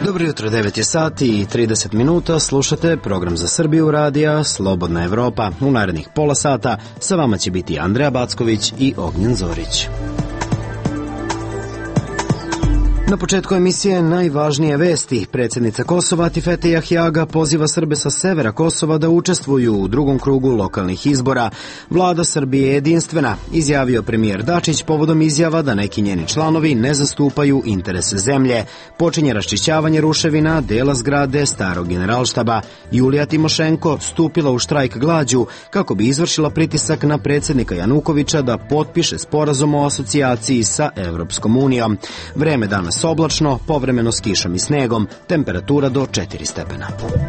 Dobro jutro, 9 je sati i 30 minuta, slušate program za Srbiju radija Slobodna Evropa. U narednih pola sata sa vama će biti Andreja Backović i Ognjen Zorić. Na početku emisije najvažnije vesti. Predsjednica Kosova Atifete Jahjaga poziva Srbe sa severa Kosova da učestvuju u drugom krugu lokalnih izbora. Vlada Srbije je jedinstvena, izjavio premijer Dačić povodom izjava da neki njeni članovi ne zastupaju interese zemlje. Počinje raščišćavanje ruševina dela zgrade starog generalštaba. Julija Timošenko stupila u štrajk glađu kako bi izvršila pritisak na predsjednika Janukovića da potpiše sporazum o asocijaciji sa Evropskom unijom. Vreme danas oblačno, povremeno s kišom i snegom, temperatura do 4 stepena.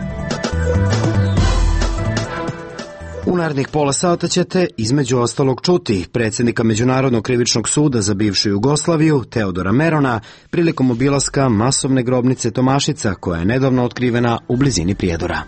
U narednih pola sata ćete, između ostalog, čuti predsjednika Međunarodnog krivičnog suda za bivšu Jugoslaviju, Teodora Merona, prilikom obilaska masovne grobnice Tomašica, koja je nedavno otkrivena u blizini Prijedora.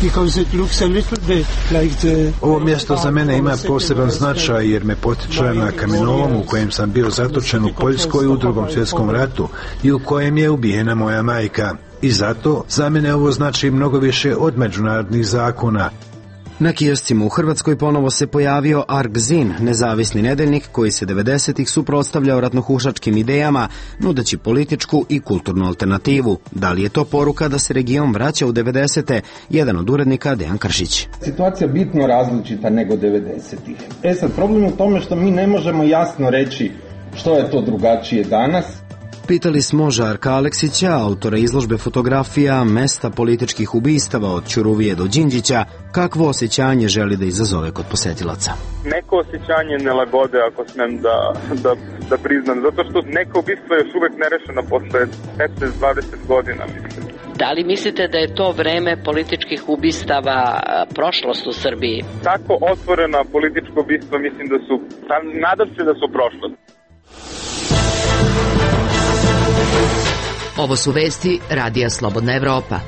Ovo mjesto za mene ima poseban značaj jer me potiče na kamenolom u kojem sam bio zatočen u Poljskoj u Drugom svjetskom ratu i u kojem je ubijena moja majka. I zato za mene ovo znači mnogo više od međunarodnih zakona. Na kioscima u Hrvatskoj ponovo se pojavio Argzin, nezavisni nedeljnik koji se 90-ih suprotstavljao ratnohušačkim idejama, nudeći političku i kulturnu alternativu. Da li je to poruka da se region vraća u 90-te? Jedan od urednika, Dejan Kršić. Situacija bitno različita nego 90-ih. Sad, problem je u tome što mi ne možemo jasno reći što je to drugačije danas. Pitali smo Žarka Aleksića, autora izložbe fotografija mesta političkih ubistava od Ćuruvije do Đinđića, kakvo osjećanje želi da izazove kod posetilaca. Neko osjećanje nelagode, ako smem da priznam, zato što neko ubistvo je još uvek nerešeno posle 15-20 godina, mislim. Da li mislite da je to vreme političkih ubistava prošlost u Srbiji? Tako otvorena političko ubistvo mislim da su, nadam se da su prošlost. Ovo su vesti Radija Slobodna Evropa.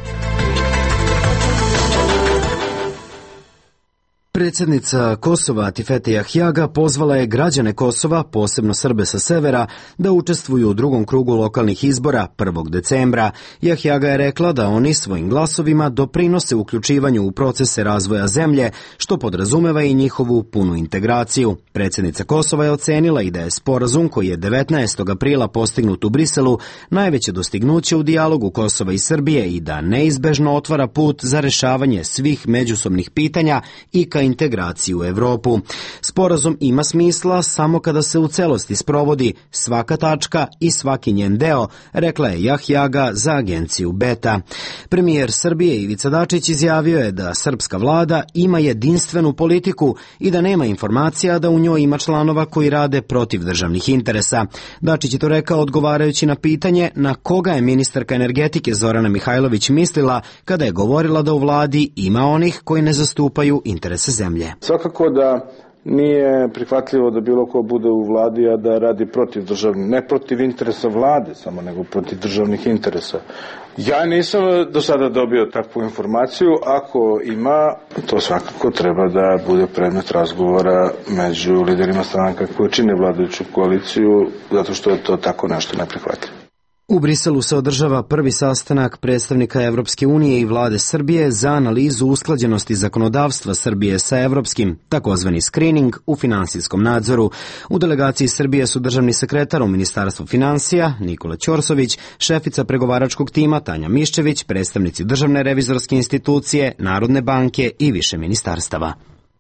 Predsjednica Kosova Atifete Jahjaga pozvala je građane Kosova, posebno Srbe sa severa, da učestvuju u drugom krugu lokalnih izbora 1. decembra. Jahjaga je rekla da oni svojim glasovima doprinose uključivanju u procese razvoja zemlje, što podrazumeva i njihovu punu integraciju. Predsjednica Kosova je ocenila i da je sporazum koji je 19. aprila postignut u Briselu najveće dostignuće u dijalogu Kosova i Srbije i da neizbežno otvara put za rešavanje svih međusobnih pitanja i ka integraciju u Evropu. Sporazum ima smisla samo kada se u celosti sprovodi svaka tačka i svaki njen deo, rekla je Jahjaga za agenciju Beta. Premijer Srbije Ivica Dačić izjavio je da srpska vlada ima jedinstvenu politiku i da nema informacija da u njoj ima članova koji rade protiv državnih interesa. Dačić je to rekao odgovarajući na pitanje na koga je ministarka energetike Zorana Mihajlović mislila kada je govorila da u vladi ima onih koji ne zastupaju interese zemlje. Svakako da nije prihvatljivo da bilo ko bude u vladi, a da radi protiv državnih, ne protiv interesa vlade samo, nego protiv državnih interesa. Ja nisam do sada dobio takvu informaciju, ako ima, to svakako treba da bude predmet razgovora među liderima stranaka koji čine vladajuću koaliciju, zato što je to tako nešto neprihvatljivo. U Briselu se održava prvi sastanak predstavnika Evropske unije i vlade Srbije za analizu usklađenosti zakonodavstva Srbije sa evropskim, takozvani screening u finansijskom nadzoru. U delegaciji Srbije su državni sekretar u Ministarstvu finansija Nikola Ćorsović, šefica pregovaračkog tima Tanja Miščević, predstavnici Državne revizorske institucije, Narodne banke i više ministarstava.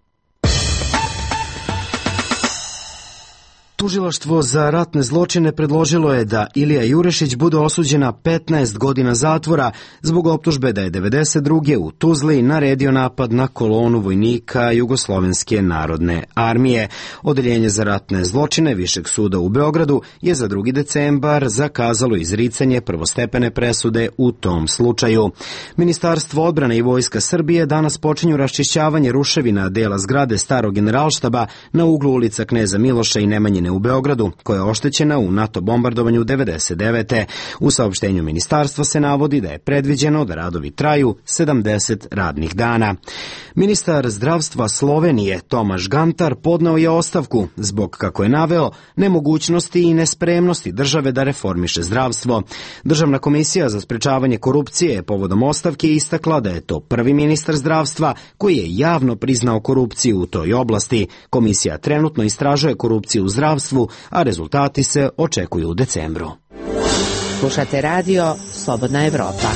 Tužilaštvo za ratne zločine predložilo je da Ilija Jurešić bude osuđena 15 godina zatvora zbog optužbe da je 92. u Tuzli naredio napad na kolonu vojnika Jugoslovenske narodne armije. Odeljenje za ratne zločine Višeg suda u Beogradu je za 2. decembar zakazalo izricanje prvostepene presude u tom slučaju. Ministarstvo odbrane i Vojska Srbije danas počinju raščišćavanje ruševina dela zgrade starog generalštaba na uglu ulica Kneza Miloša i Nemanjine trgovine u Beogradu, koja je oštećena u NATO bombardovanju 1999. U saopštenju ministarstva se navodi da je predviđeno da radovi traju 70 radnih dana. Ministar zdravstva Slovenije Tomaš Gantar podneo je ostavku zbog, kako je naveo, nemogućnosti i nespremnosti države da reformiše zdravstvo. Državna komisija za sprečavanje korupcije je povodom ostavke istakla da je to prvi ministar zdravstva koji je javno priznao korupciju u toj oblasti. Komisija trenutno istražuje korupciju u zdravstvu, a rezultati se očekuju u decembru. Slušate radio Slobodna Evropa.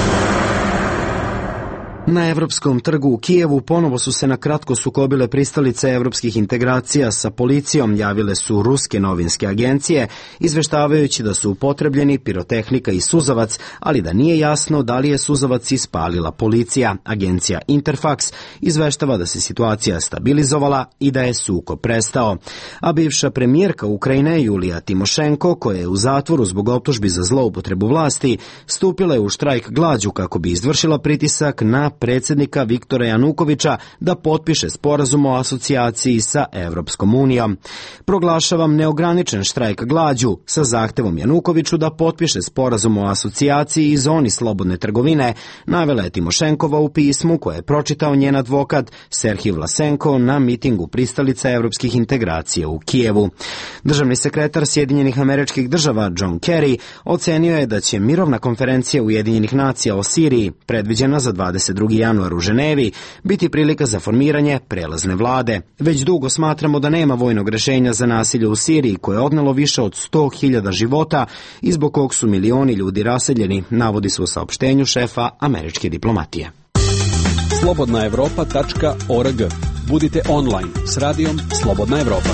Na Evropskom trgu u Kijevu ponovo su se na kratko sukobile pristalice evropskih integracija sa policijom, javile su ruske novinske agencije, izveštavajući da su upotrebljeni pirotehnika i suzavac, ali da nije jasno da li je suzavac ispalila policija. Agencija Interfax izveštava da se situacija stabilizovala i da je sukob prestao. A bivša premijerka Ukrajine Julija Timošenko, koja je u zatvoru zbog optužbi za zloupotrebu vlasti, stupila je u štrajk glađu kako bi izvršila pritisak na predsjednika Viktora Janukovića da potpiše sporazum o asocijaciji sa Evropskom unijom. Proglašavam neograničen štrajk glađu sa zahtevom Janukoviću da potpiše sporazum o asocijaciji i zoni slobodne trgovine, navela je Timošenkova u pismu koje je pročitao njen advokat Serhij Vlasenko na mitingu pristalica evropskih integracija u Kijevu. Državni sekretar Sjedinjenih Američkih Država John Kerry ocenio je da će mirovna konferencija Ujedinjenih nacija o Siriji, predviđena za 22. januar u Ženevi, biti prilika za formiranje prelazne vlade. Već dugo smatramo da nema vojnog rješenja za nasilje u Siriji koje je odnelo više od 100.000 života i zbog kog su milioni ljudi raseljeni, navodi se u saopštenju šefa američke diplomatije. slobodnaevropa.org. Budite online s radijom Slobodna Evropa.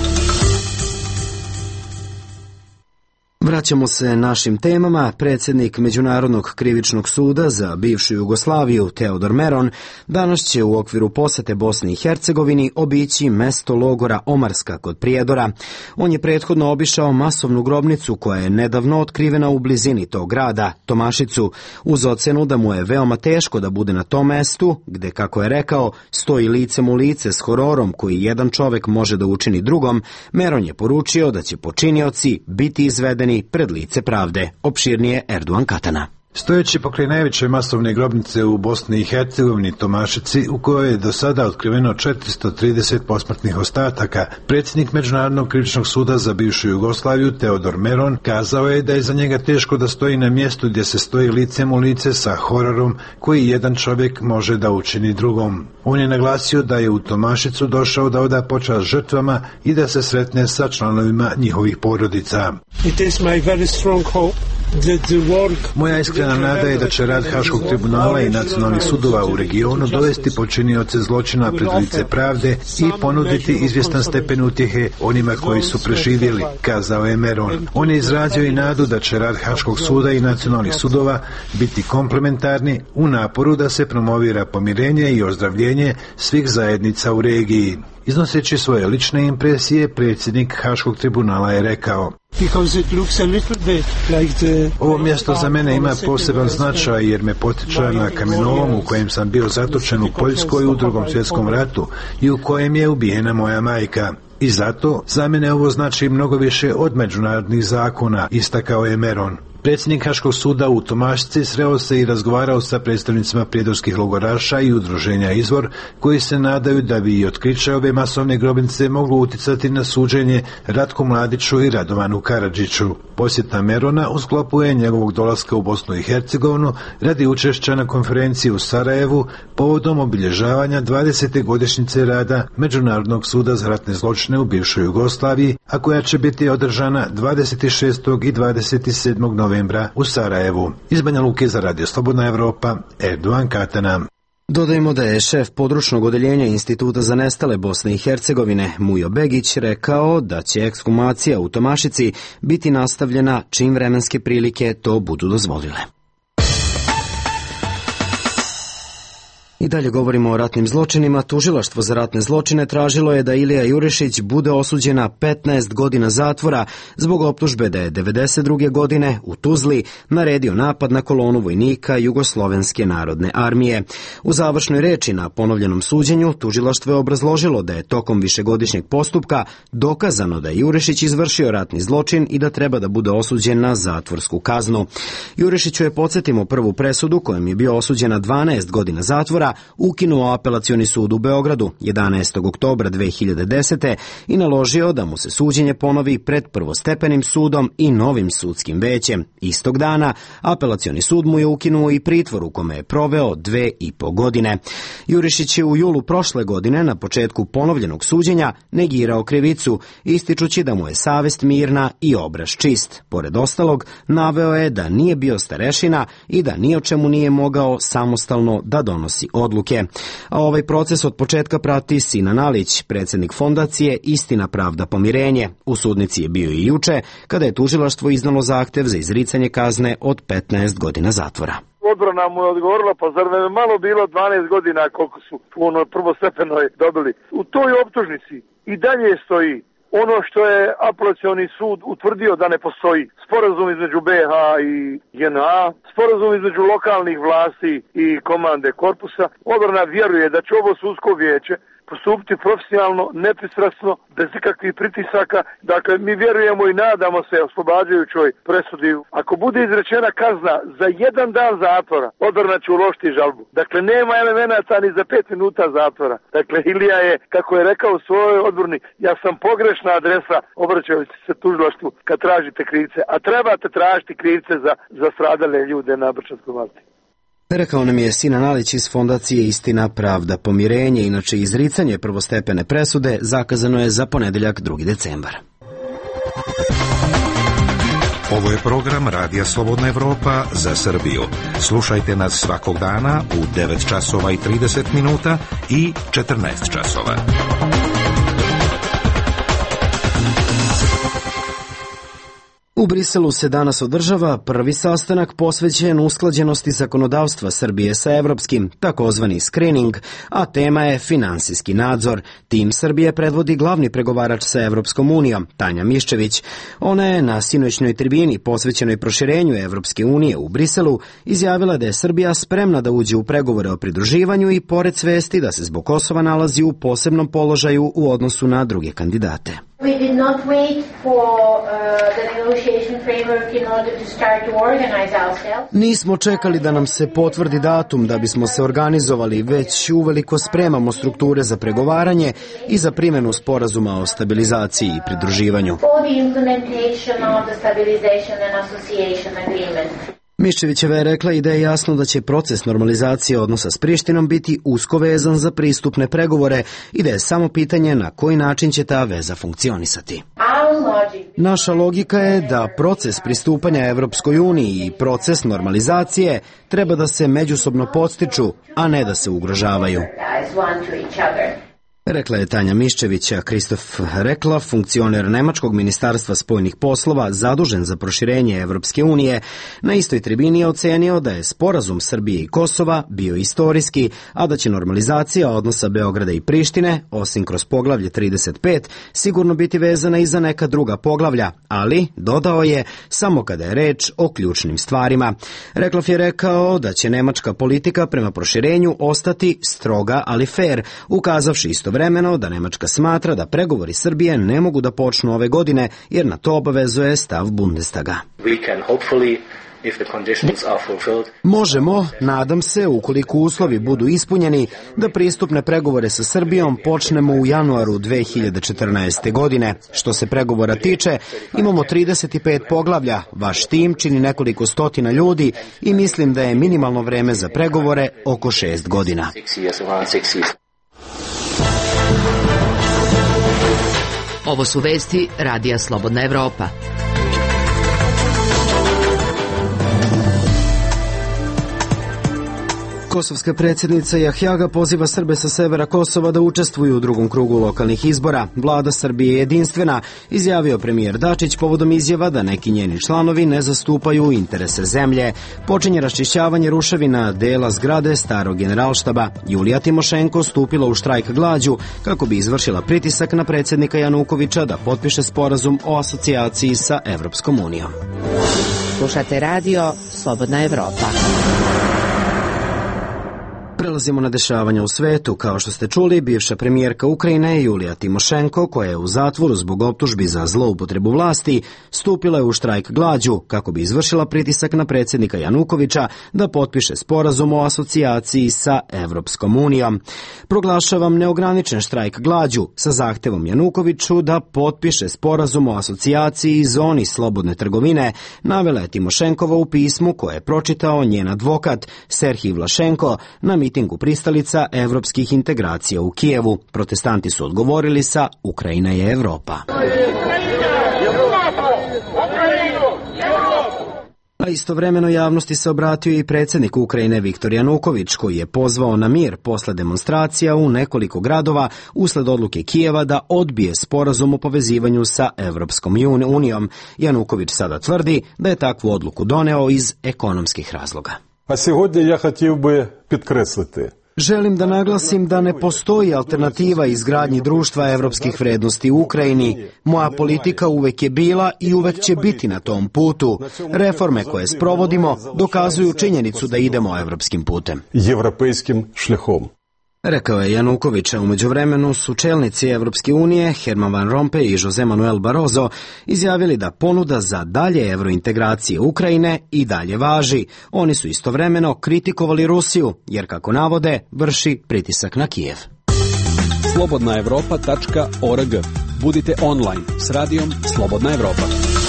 Vraćamo se našim temama. Predsjednik Međunarodnog krivičnog suda za bivšu Jugoslaviju Teodor Meron danas će u okviru posete Bosni i Hercegovini obići mesto logora Omarska kod Prijedora. On je prethodno obišao masovnu grobnicu koja je nedavno otkrivena u blizini tog grada, Tomašicu, uz ocenu da mu je veoma teško da bude na tom mestu, gde, kako je rekao, stoji licem u lice s hororom koji jedan čovek može da učini drugom. Meron je poručio da će počinioci biti izvedeni pred lice pravde. Opširnije Erduan Katana. Stojeći pokraj najveće masovne grobnice u Bosni i Hercegovini, Tomašici, u kojoj je do sada otkriveno 430 posmrtnih ostataka, predsjednik Međunarodnog krivičnog suda za bivšu Jugoslaviju Teodor Meron kazao je da je za njega teško da stoji na mjestu gdje se stoji licem u lice sa hororom koji jedan čovjek može da učini drugom. On je naglasio da je u Tomašicu došao da oda počast žrtvama i da se sretne sa članovima njihovih porodica. It is my very strong hope. Moja iskrena nada je da će rad Haškog tribunala i nacionalnih sudova u regionu dovesti počinioce zločina pred lice pravde i ponuditi izvjestan stepen utjehe onima koji su preživjeli, kazao je Meron. On je izrazio i nadu da će rad Haškog suda i nacionalnih sudova biti komplementarni u naporu da se promovira pomirenje i ozdravljenje svih zajednica u regiji. Iznoseći svoje lične impresije, predsjednik Haškog tribunala je rekao: ovo mjesto za mene ima poseban značaj jer me potiče na kamenolom u kojem sam bio zatočen u Poljskoj u Drugom svjetskom ratu i u kojem je ubijena moja majka. I zato za mene ovo znači mnogo više od međunarodnih zakona, istakao je Meron. Predsjednik Haškog suda u Tomašici sreo se i razgovarao sa predstavnicima prijedorskih logoraša i udruženja Izvor, koji se nadaju da bi i otkriće ove masovne grobnice moglo uticati na suđenje Ratku Mladiću i Radovanu Karadžiću. Posjeta Merona u sklopu je njegovog dolaska u Bosnu i Hercegovinu radi učešća na konferenciji u Sarajevu povodom obilježavanja 20. godišnjice rada Međunarodnog suda za ratne zločine u bivšoj Jugoslaviji, a koja će biti održana 26. i 27. novembra u Sarajevu. Iz Banja Luke za Radio Slobodna Evropa, Erduan Katana. Dodajmo da je šef područnog odeljenja Instituta za nestale Bosne i Hercegovine Mujo Begić rekao da će ekshumacija u Tomašici biti nastavljena čim vremenske prilike to budu dozvolile. I dalje govorimo o ratnim zločinima. Tužilaštvo za ratne zločine tražilo je da Ilija Jurišić bude osuđen na 15 godina zatvora zbog optužbe da je 92. godine u Tuzli naredio napad na kolonu vojnika Jugoslovenske narodne armije. U završnoj reči na ponovljenom suđenju tužilaštvo je obrazložilo da je tokom višegodišnjeg postupka dokazano da je Jurišić izvršio ratni zločin i da treba da bude osuđen na zatvorsku kaznu. Jurišiću je, podsjetimo, prvu presudu kojom je bio osuđen na 12 godina zatvora ukinuo Apelacioni sud u Beogradu 11. oktobra 2010. i naložio da mu se suđenje ponovi pred prvostepenim sudom i novim sudskim većem. Istog dana Apelacioni sud mu je ukinuo i pritvor u kome je proveo 2,5 godine. Jurišić je u julu prošle godine na početku ponovljenog suđenja negirao krivicu, ističući da mu je savest mirna i obraz čist. Pored ostalog, naveo je da nije bio starešina i da ni o čemu nije mogao samostalno da donosi odluke. A ovaj proces od početka prati Sinan Alić, predsjednik fondacije Istina, pravda, pomirenje. U sudnici je bio i juče, kada je tužilaštvo iznalo zahtev za izricanje kazne od 15 godina zatvora. Odbrana mu je odgovorila, pa zar me malo bilo 12 godina koliko su u onoj prvostepenoj dobili. U toj optužnici i dalje stoji ono što je Apelacioni sud utvrdio da ne postoji. Sporazum između BiH i JNA, sporazum između lokalnih vlasti i komande korpusa. Odbrana vjeruje da će ovo sudsko vijeće postupiti profesionalno, nepristrasno, bez ikakvih pritisaka. Dakle, mi vjerujemo i nadamo se oslobađajućoj presudi. Ako bude izrečena kazna za 1 dan zatvora, odbrana će uložiti žalbu. Dakle, nema elemenata ni za 5 minuta zatvora. Dakle, Ilija je, kako je rekao u svojoj odbrani, ja sam pogrešna adresa, obraćajući se tužilaštvu kad tražite krivce, a trebate tražiti krivce za stradale ljude na Brčanskom Malti. Rekao nam je Sinan Alić iz fondacije Istina, pravda, pomirenje. Inače, izricanje prvostepene presude zakazano je za ponedeljak 2. decembar. Ovo je program Radija Slobodna Evropa za Srbiju. Slušajte nas svakog dana u 9 časova i 30 minuta i 14 časova. U Briselu se danas održava prvi sastanak posvećen usklađenosti zakonodavstva Srbije sa evropskim, takozvani screening, a tema je finansijski nadzor. Tim Srbije predvodi glavni pregovarač sa Evropskom unijom, Tanja Miščević. Ona je na sinoćnoj tribini posvećenoj proširenju Evropske unije u Briselu izjavila da je Srbija spremna da uđe u pregovore o pridruživanju i pored svesti da se zbog Kosova nalazi u posebnom položaju u odnosu na druge kandidate. We did not wait for the negotiation framework in order to start to organize ourselves. Nismo čekali da nam se potvrdi datum da bismo se organizovali, već uveliko spremamo strukture za pregovaranje i za primjenu sporazuma o stabilizaciji i pridruživanju. For the implementation of the stabilization and association agreement. Miščevićeva je rekla i da je jasno da će proces normalizacije odnosa s Prištinom biti usko vezan za pristupne pregovore i da je samo pitanje na koji način će ta veza funkcionisati. Naša logika je da proces pristupanja Evropskoj uniji i proces normalizacije treba da se međusobno podstiču, a ne da se ugrožavaju. Rekla je Tanja Miščević. Kristof Rekla, funkcioner Nemačkog ministarstva spoljnih poslova zadužen za proširenje Evropske unije, na istoj tribini je ocenio da je sporazum Srbije i Kosova bio istorijski, a da će normalizacija odnosa Beograda i Prištine, osim kroz poglavlje 35, sigurno biti vezana i za neka druga poglavlja, ali, dodao je, samo kada je reč o ključnim stvarima. Reklov je rekao da će nemačka politika prema proširenju ostati stroga, ali fair, ukazavši istovremeno da Nemačka smatra da pregovori Srbije ne mogu da počnu ove godine, jer na to obavezuje stav Bundestaga. Možemo, nadam se, ukoliko uslovi budu ispunjeni, da pristupne pregovore sa Srbijom počnemo u januaru 2014. godine. Što se pregovora tiče, imamo 35 poglavlja, vaš tim čini nekoliko stotina ljudi i mislim da je minimalno vreme za pregovore oko 6 godina. Ovo su vesti Radija Slobodna Evropa. Kosovska predsjednica Jahjaga poziva Srbe sa severa Kosova da učestvuju u drugom krugu lokalnih izbora. Vlada Srbije je jedinstvena, izjavio premijer Dačić povodom izjava da neki njeni članovi ne zastupaju interese zemlje. Počinje raščišćavanje ruševina dela zgrade starog generalštaba. Julija Timošenko stupila u štrajk glađu kako bi izvršila pritisak na predsjednika Janukovića da potpiše sporazum o asocijaciji sa Evropskom unijom. Slušate radio Slobodna Evropa. Prelazimo na dešavanja u svetu. Kao što ste čuli, bivša premijerka Ukrajine Julija Timošenko, koja je u zatvoru zbog optužbi za zloupotrebu vlasti, stupila je u štrajk glađu kako bi izvršila pritisak na predsjednika Janukovića da potpiše sporazum o asocijaciji sa Evropskom unijom. Proglašavam neograničen štrajk glađu sa zahtevom Janukoviću da potpiše sporazum o asocijaciji i zoni slobodne trgovine, navela je Timošenkova u pismu koje je pročitao njen advokat Serhij Vlašenko na mitingu pristalica evropskih integracija u Kijevu. Protestanti su odgovorili sa Ukrajina je Evropa. A istovremeno javnosti se obratio i predsjednik Ukrajine Viktor Januković, koji je pozvao na mir posle demonstracija u nekoliko gradova usled odluke Kijeva da odbije sporazum o povezivanju sa Evropskom unijom. Januković sada tvrdi da je takvu odluku doneo iz ekonomskih razloga. А сьогодні я хотів би підкреслити. Želim da naglasim da ne postoji alternativa izgradnji društva evropskih vrednosti u Ukrajini. Moja politika uvek je bila i uvek će biti na tom putu. Reforme koje sprovodimo dokazuju činjenicu da idemo evropskim putem. Європейським шляхом. Rekao je Januković, a u međuvremenu su čelnici Evropske unije, Herman Van Rompuy i José Manuel Barroso, izjavili da ponuda za dalje evrointegracije Ukrajine i dalje važi. Oni su istovremeno kritikovali Rusiju, jer, kako navode, vrši pritisak na Kijev. slobodnaevropa.org. Budite online s radijom Slobodna Evropa.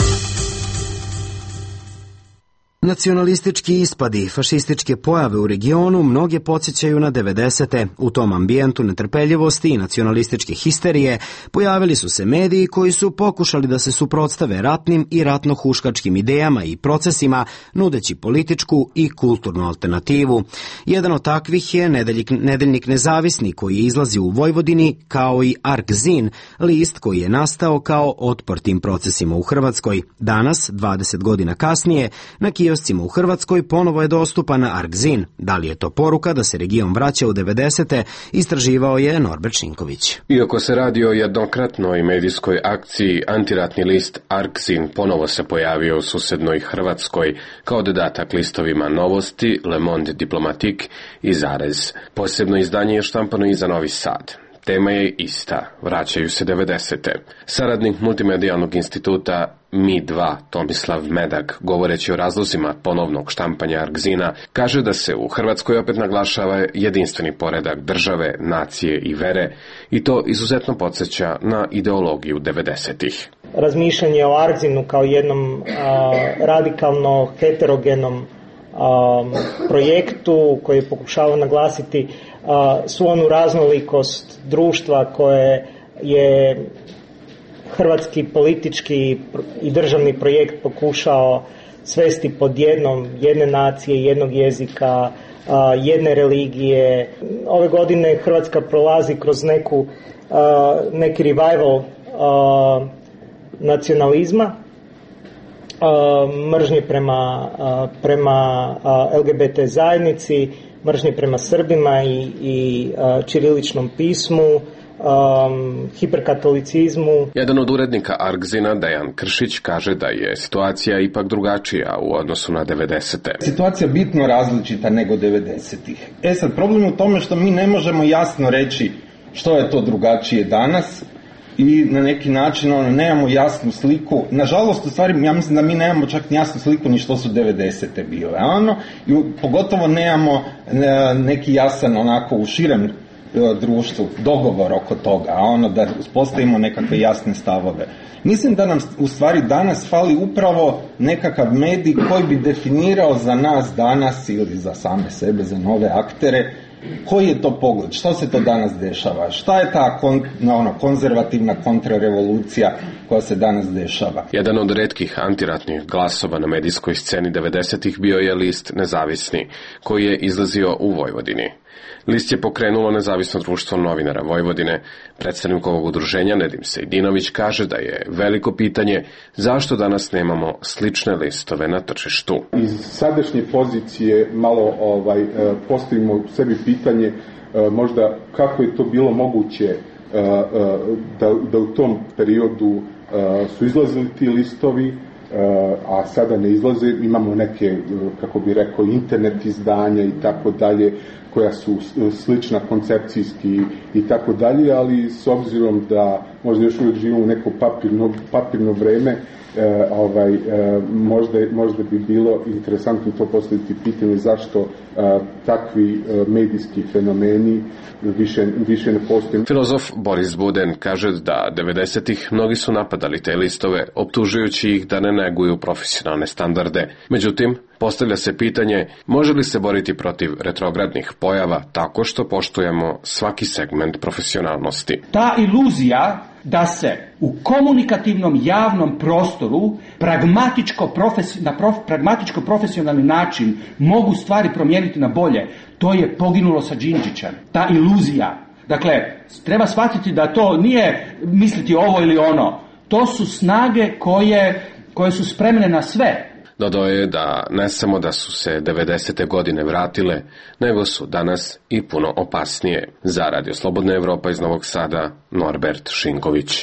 Nacionalistički ispadi i fašističke pojave u regionu mnoge podsjećaju na 90. U tom ambijentu netrpeljivosti i nacionalističke histerije pojavili su se mediji koji su pokušali da se suprotstave ratnim i ratno-huškačkim idejama i procesima, nudeći političku i kulturnu alternativu. Jedan od takvih je Nedeljnik Nezavisni, koji izlazi u Vojvodini, kao i Arkzin, list koji je nastao kao otpor tim procesima u Hrvatskoj. Danas, 20 godina kasnije, na kioscima u Hrvatskoj ponovo je dostupan Arkzin. Da li je to poruka da se region vraća u 90. istraživao je Norbert Šinković. Iako se radi o jednokratnoj medijskoj akciji, antiratni list Arkzin ponovo se pojavio u susednoj Hrvatskoj kao dodatak listovima Novosti, Le Monde Diplomatique i Zarez. Posebno izdanje je štampano i za Novi Sad. Tema je ista, vraćaju se 90. Saradnik multimedijalnog instituta Mi2 Tomislav Medag, govoreći o razlozima ponovnog štampanja Arkzina, kaže da se u Hrvatskoj opet naglašava jedinstveni poredak države, nacije i vere, i to izuzetno podsjeća na ideologiju 90-ih. Razmišljanje o Arkzinu kao jednom radikalno heterogenom projektu koji pokušava naglasiti svu onu raznolikost društva koje je hrvatski politički i državni projekt pokušao svesti pod jedne nacije, jednog jezika, jedne religije. Ove godine Hrvatska prolazi kroz neki revival nacionalizma, mržnje prema LGBT zajednici, mržnje prema Srbima i ćiriličnom pismu, hiperkatolicizmu. Jedan od urednika Arkzina, Dejan Kršić, kaže da je situacija ipak drugačija u odnosu na 90. Situacija bitno različita nego 90-ih. Sad, problem je u tome što mi ne možemo jasno reći što je to drugačije danas i na neki način nemamo jasnu sliku. Nažalost, u stvari, ja mislim da mi nemamo čak ni jasnu sliku ni što su 90. bile. I pogotovo nemamo neki jasan onako u širem društvu dogovor oko toga, da uspostavimo nekakve jasne stavove. Mislim da nam u stvari danas fali upravo nekakav medij koji bi definirao za nas danas ili za same sebe, za nove aktere, Koji je to pogled? Što se to danas dešava? Šta je ta konzervativna kontrarevolucija koja se danas dešava? Jedan od retkih antiratnih glasova na medijskoj sceni 90-ih bio je list Nezavisni, koji je izlazio u Vojvodini. List je pokrenulo Nezavisno društvo novinara Vojvodine. Predstavnik ovog udruženja Nedim Sejdinović kaže da je veliko pitanje zašto danas nemamo slične listove na tržištu. Iz sadašnje pozicije malo postavimo sebi pitanje možda kako je to bilo moguće da u tom periodu su izlazili ti listovi, a sada ne izlaze. Imamo neke, kako bi rekao, internet izdanja i tako dalje, koja su slična koncepcijski i tako dalje, ali s obzirom da možda još uvijek živimo u neko papirno vreme, možda bi bilo interesantno to postaviti pitanje zašto takvi medijski fenomeni više ne postoje. Filozof Boris Buden kaže da 90-ih mnogi su napadali te listove, optužujući ih da ne neguju profesionalne standarde. Međutim, postavlja se pitanje može li se boriti protiv retrogradnih pojava tako što poštujemo svaki segment profesionalnosti. Ta iluzija da se u komunikativnom javnom prostoru na pragmatičko profesionalni način mogu stvari promijeniti na bolje, to je poginulo sa Đinđićem. Ta iluzija. Dakle, treba shvatiti da to nije misliti ovo ili ono. To su snage koje su spremne na sve. Dodao je da ne samo da su se 90. godine vratile, nego su danas i puno opasnije. Za Radio Slobodna Evropa iz Novog Sada, Norbert Šinković.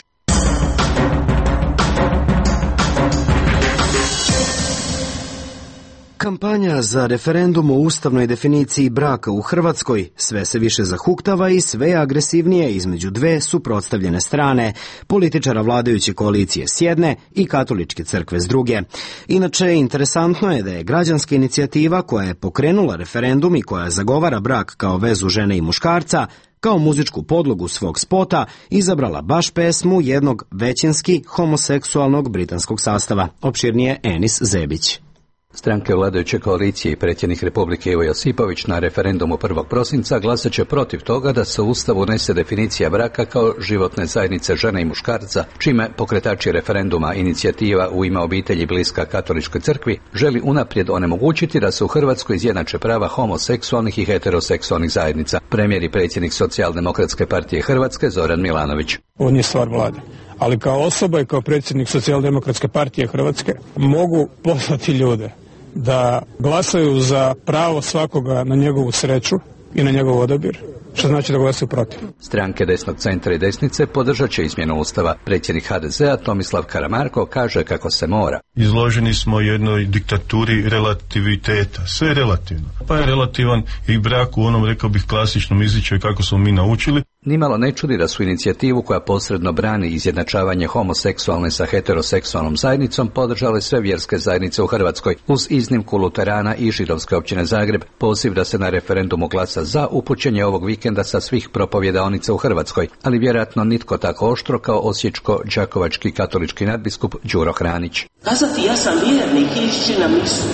Kampanja za referendum o ustavnoj definiciji braka u Hrvatskoj sve se više zahuktava i sve agresivnije između dve suprotstavljene strane, političara vladajuće koalicije s jedne i katoličke crkve s druge. Inače, interesantno je da je građanska inicijativa koja je pokrenula referendum i koja zagovara brak kao vezu žene i muškarca, kao muzičku podlogu svog spota izabrala baš pesmu jednog većinski homoseksualnog britanskog sastava. Opširnije Enis Zebić. Stranke vladajuće koalicije i predsjednik Republike Ivo Josipović na referendumu 1. prosinca glasat će protiv toga da se u Ustav unese definicija braka kao životne zajednice žene i muškarca, čime pokretači referenduma inicijativa U ime obitelji bliska katoličkoj crkvi želi unaprijed onemogućiti da se u Hrvatskoj izjednače prava homoseksualnih i heteroseksualnih zajednica. Premijer i predsjednik Socijaldemokratske partije Hrvatske Zoran Milanović. On je stvar vlade. Ali kao osoba i kao predsjednik Socijaldemokratske partije Hrvatske mogu poslati ljude da glasaju za pravo svakoga na njegovu sreću i na njegov odabir, što znači da glasuju protiv. Stranke desnog centra i desnice podržat će izmjenu Ustava. Predsjednik HDZ-a Tomislav Karamarko kaže kako se mora. Izloženi smo jednoj diktaturi relativiteta. Sve je relativno. Pa je relativan i brak u onom, rekao bih, klasičnom izričaju kako smo mi naučili. Nimalo ne čudi da su inicijativu koja posredno brani izjednačavanje homoseksualne sa heteroseksualnom zajednicom podržale sve vjerske zajednice u Hrvatskoj, uz iznimku Luterana i Židovske općine Zagreb. Poziv da se na referendumu glasa za upućen je ovog vikenda sa svih propovjedaonica u Hrvatskoj, ali vjerojatno nitko tako oštro kao osječko-đakovački katolički nadbiskup Đuro Hranić. Kazati ja sam vjernik i ići na misu,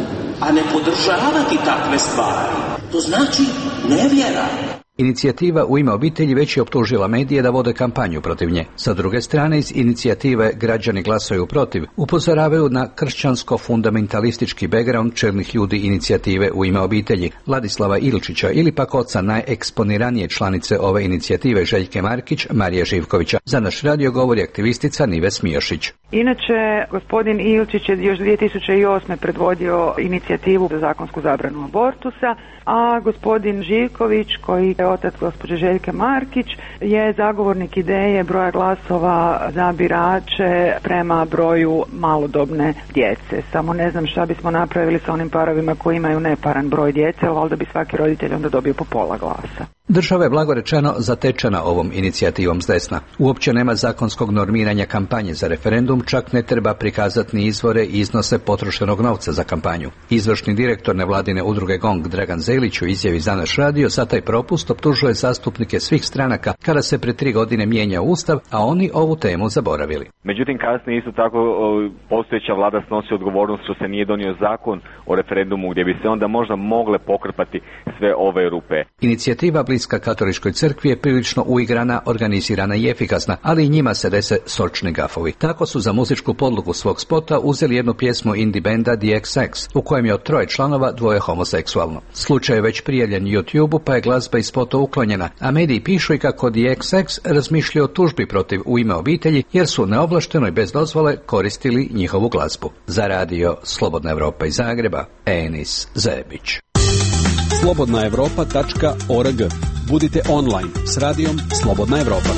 a ne podržavati takve stvari, to znači nevjera. Inicijativa U ime obitelji već je optužila medije da vode kampanju protiv nje. Sa druge strane, iz inicijative Građani glasaju protiv upozoravaju na kršćansko-fundamentalistički background čelnih ljudi inicijative U ime obitelji, Ladislava Ilčića ili pak oca najeksponiranije članice ove inicijative Željke Markić, Marije Živkovića. Za naš radio govori aktivistica Nive Smijošić. Inače, gospodin Ilčić je još 2008. predvodio inicijativu za zakonsku zabranu abortusa, a gospodin Živković, koji je otac gospođe Željke Markić, je zagovornik ideje broja glasova za birače prema broju malodobne djece. Samo ne znam šta bismo napravili sa onim parovima koji imaju neparan broj djece, ali valjda bi svaki roditelj onda dobio po pola glasa. Država je blago rečeno zatečena ovom inicijativom s desna. Uopće nema zakonskog normiranja kampanje za referendum, čak ne treba prikazati ni izvore i iznose potrošenog novca za kampanju. Izvršni direktor nevladine udruge GONG Dragan Zelić u izjavi za naš radio za taj propust optužuje zastupnike svih stranaka kada se pred 3 godine mijenja Ustav, a oni ovu temu zaboravili. Međutim, kasnije isto tako postojeća vlada snosi odgovornost što se nije donio zakon o referendumu gdje bi se onda možda mogle pokrpati sve ove rupe. Inicijativa bliska katoličkoj crkvi je prilično uigrana, organizirana i efikasna, ali i njima se dese sočni gafovi. Tako su za muzičku podlogu svog spota uzeli jednu pjesmu indie benda The XX, u kojem je od 3 članova 2 homoseksualno. Slučaj je već prijavljen YouTube-u, pa je glazba iz spota uklonjena, a mediji pišu i kako The XX razmišlja o tužbi protiv U ime obitelji, jer su neovlašteno i bez dozvole koristili njihovu glazbu. Za radio Slobodna Evropa iz Zagreba, Enis Zebić. slobodnaevropa.org. Budite online s radijom Slobodna Evropa.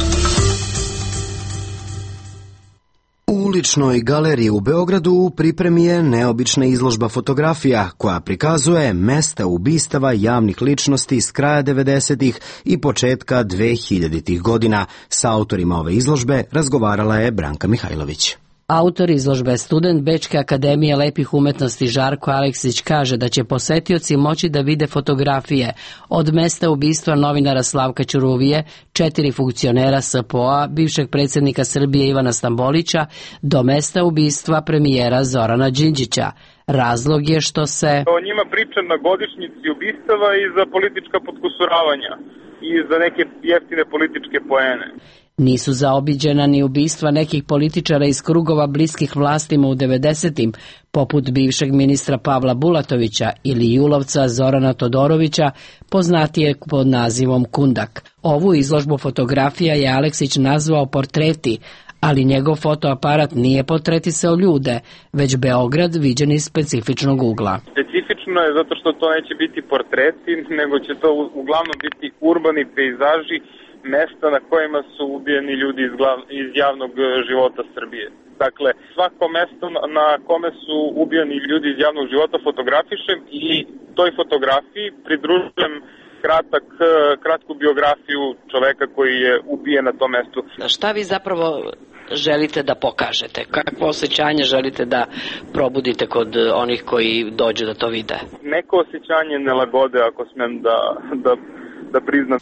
U uličnoj galeriji u Beogradu u pripremi je neobična izložba fotografija koja prikazuje mesta ubistava javnih ličnosti s kraja 90-ih i početka 2000-ih godina. Sa autorima ove izložbe razgovarala je Branka Mihajlović. Autor izložbe, student Bečke akademije lepih umetnosti Žarko Aleksić kaže da će posetioci moći da vide fotografije od mesta ubistva novinara Slavka Ćuruvije, 4 funkcionera SPO-a, bivšeg predsjednika Srbije Ivana Stambolića, do mesta ubistva premijera Zorana Đinđića. Razlog je što se o njima priča na godišnjici ubistava i za politička potkusuravanja i za neke jeftine političke poene. Nisu zaobiđena ni ubistva nekih političara iz krugova bliskih vlastima u 90-im, poput bivšeg ministra Pavla Bulatovića ili julovca Zorana Todorovića, poznatijeg pod nazivom Kundak. Ovu izložbu fotografija je Aleksić nazvao portreti, ali njegov fotoaparat nije portretisao ljude, već Beograd viđen iz specifičnog ugla. Specifično je zato što to neće biti portreti, nego će to uglavnom biti urbani pejzaži, mesta na kojima su ubijeni ljudi iz javnog života Srbije. Dakle, svako mesto na kome su ubijeni ljudi iz javnog života fotografišem i toj fotografiji pridružujem kratku biografiju čoveka koji je ubijen na tom mestu. Šta vi zapravo želite da pokažete? Kakvo osjećanje želite da probudite kod onih koji dođu da to vide? Neko osjećanje nelagode, ako smem da priznam.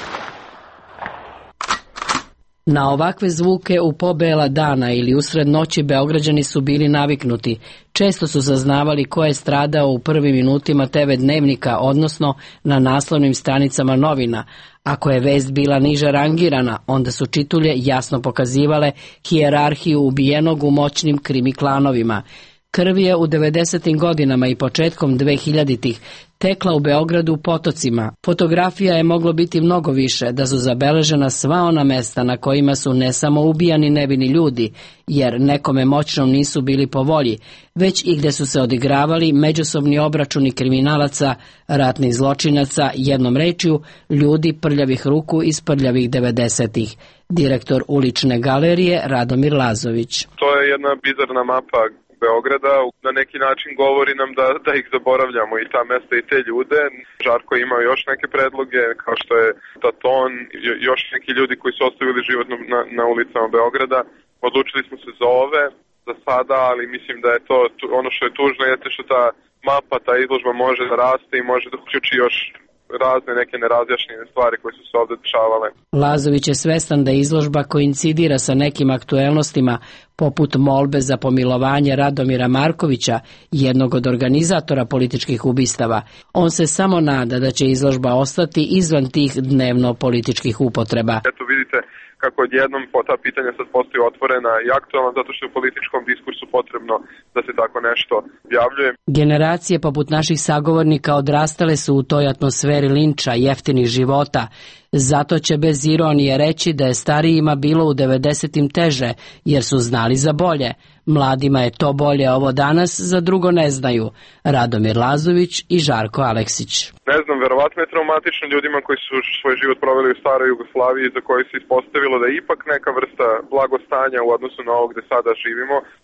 Na ovakve zvuke u pobela dana ili usred noći Beograđani su bili naviknuti. Često su saznavali ko je stradao u prvim minutima TV dnevnika, odnosno na naslovnim stranicama novina. Ako je vest bila niže rangirana, onda su čitulje jasno pokazivale hijerarhiju ubijenog u moćnim krimi klanovima. Krv je u 90. godinama i početkom 2000-ih tekla u Beogradu potocima. Fotografija je moglo biti mnogo više da su zabeležena sva ona mesta na kojima su ne samo ubijani nevini ljudi, jer nekome moćnom nisu bili po volji, već i gde su se odigravali međusobni obračuni kriminalaca, ratnih zločinaca, jednom rečju, ljudi prljavih ruku iz prljavih 90-ih. Direktor ulične galerije Radomir Lazović. To je jedna bizarna mapa Beograda, na neki način govori nam da ih zaboravljamo i ta mesta i te ljude. Žarko imao još neke predloge, kao što je Taton, još neki ljudi koji su ostavili život na ulicama Beograda. Odlučili smo se za ove, za sada, ali mislim da je to ono što je tužno, jeste što ta mapa, ta izložba može da raste i može da uključi još razne neke nerazjašnjene stvari koje su se ovdje dešavale. Lazović je svestan da izložba koincidira sa nekim aktuelnostima, poput molbe za pomilovanje Radomira Markovića, jednog od organizatora političkih ubistava. On se samo nada da će izložba ostati izvan tih dnevno političkih upotreba. Eto vidite kako odjednom ta pitanja sad postaju otvorena i aktualna, zato što je u političkom diskursu potrebno da se tako nešto objavljuje. Generacije poput naših sagovornika odrastale su u toj atmosferi linča, jeftinih života. Zato će bez ironije reći da je starijima bilo u 90-im teže, jer su znali za bolje. Mladima je to bolje ovo danas, za drugo ne znaju. Radomir Lazović i Žarko Aleksić. Ne znam, verovatno je traumatično ljudima koji su svoj život proveli u staroj Jugoslaviji, za koji se ispostavilo da je ipak neka vrsta blagostanja u odnosu na ovo gde sada živimo,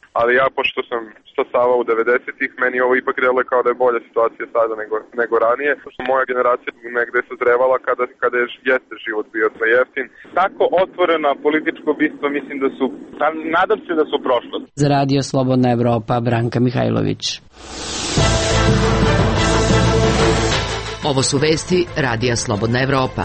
ali ja, pošto sam stasavao u 90-ih, meni ovo ipak deluje kao da je bolja situacija sada nego ranije. Moja generacija negde se zrevala kada jeste život bio sve jeftin. Tako otvorena političko bistvo mislim da su, nadam se da su prošlost. Za Radio Slobodna Evropa, Branka Mihajlović. Ovo su vesti Radija Slobodna Evropa.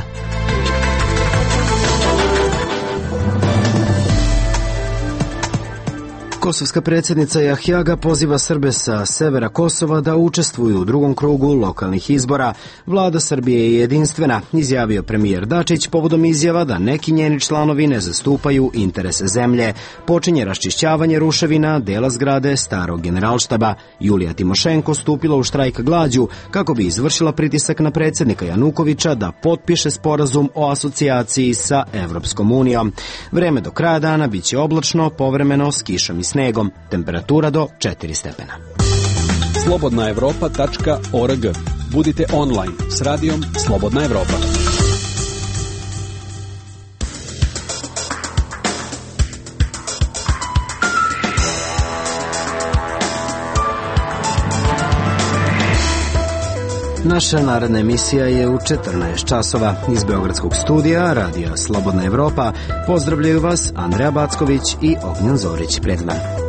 Kosovska predsjednica Jahjaga poziva Srbe sa severa Kosova da učestvuju u drugom krugu lokalnih izbora. Vlada Srbije je jedinstvena, izjavio premijer Dačić povodom izjava da neki njeni članovi ne zastupaju interese zemlje. Počinje raščišćavanje ruševina dela zgrade starog generalštaba. Julija Timošenko stupila u štrajk glađu kako bi izvršila pritisak na predsjednika Janukovića da potpiše sporazum o asocijaciji sa Evropskom unijom. Vreme do kraja dana biće oblačno, povremeno s kišom i snegom, temperatura do 4 stepena. slobodnaevropa.org. Budite online s radijom Slobodna Evropa. Naša naredna emisija je u 14 časova. Iz Beogradskog studija Radija Slobodna Evropa pozdravljaju vas Andreja Backović i Ognjen Zorić. Prijatno dan.